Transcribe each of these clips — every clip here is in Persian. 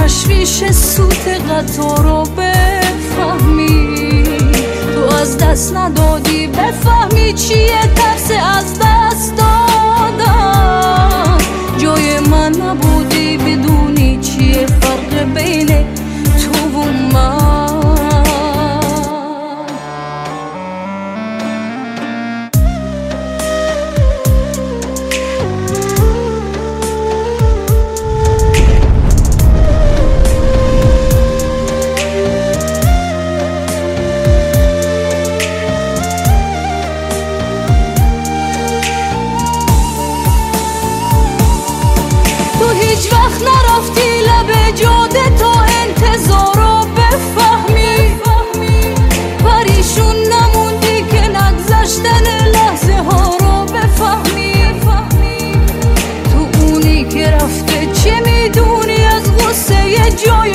تشویش سوت قطار رو بفهمی. تو از دست ندادی بفهمی چیه ترس از دست دادن. جای من نبودی بدونی چیه فرق بین تو و من. هیچ وقت نرفتی لب جاده تا انتظار رو بفهمی. پریشون نموندی که نگذشتن لحظه ها رو بفهمی. تو اونی که رفته چه میدونی از غصه یه جای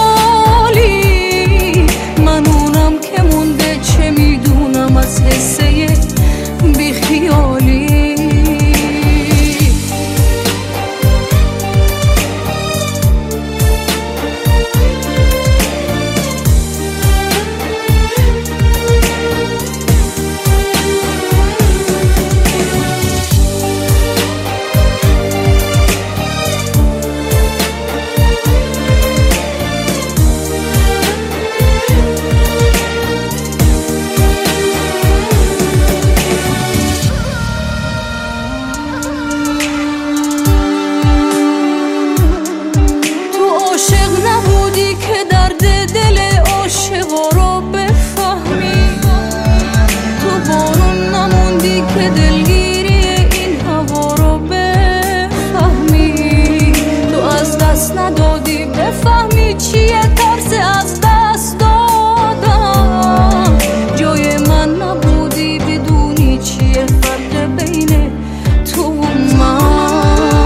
خالی. من اونم که مونده چه میدونم از حسه بیخیالی. ندادی بفهمی چیه ترس از دست دادن. جای من نبودی بدونی چیه فرق بین تو و من.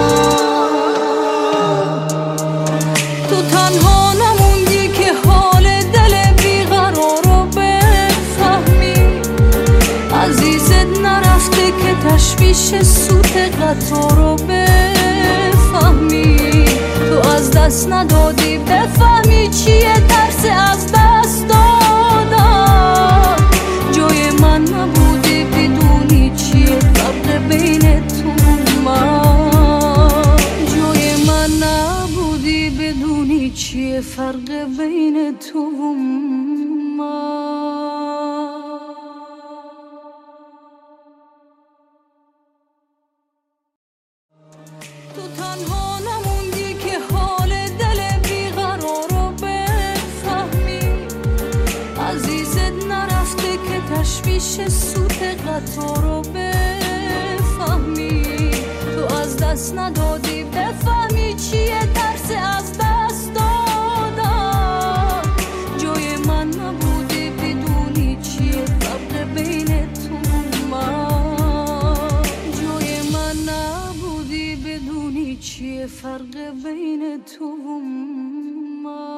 تو تنها نموندی که حال دل بیقرار رو بفهمی. عزیزت نرفته که تشویش سوت قطار رو بفهمی. تو از دست ندادی بفهمی چیه ترس از دست دادن. جای من نبودی بدونی چیه فرق بین تو و من. جای من نبودی بدونی چیه فرق بین تو و من. تو تنها نموندی که حال دل بیقرار رو بفهمی. عزیزت نرفته که تشویش سوت قطار رو بفهمی. تو از دست ندادی بفهمی چیه ترس از دست دادن. جای من نبودی بدونی چیه فرق بین تو و من. جای من نبودی بدونی چیه فرق بین تو و من.